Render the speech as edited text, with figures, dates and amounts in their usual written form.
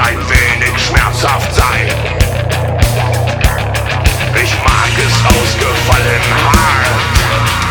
ein wenig schmerzhaft sein. Ich mag es ausgefallen hart.